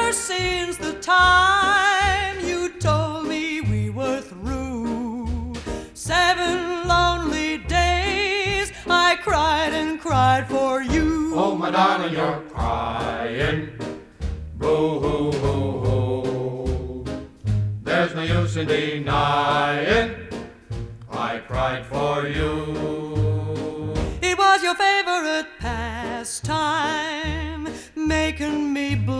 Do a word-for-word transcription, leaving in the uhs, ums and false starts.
ever since the time you told me we were through. Seven lonely days I cried and cried for you. Oh, my darling, you're crying. Boo-hoo-hoo-hoo. There's no use in denying I cried for you. It was your favorite pastime, making me blue.